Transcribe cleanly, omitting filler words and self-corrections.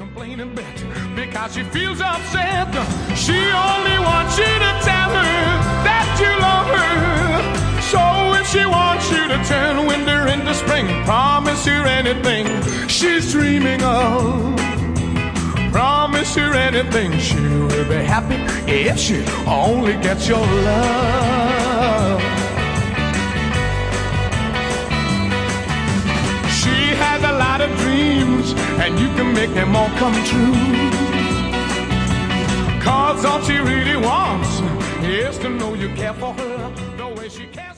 complain a bit because she feels upset. She only wants you to tell her that you love her. So if she wants you to turn winter into spring, promise her anything she's dreaming of. Promise her anything, she will be happy if she only gets your love. She has a lot of dreams, and you can make them all come true. 'Cause all she really wants is to know you care for her the way she cares.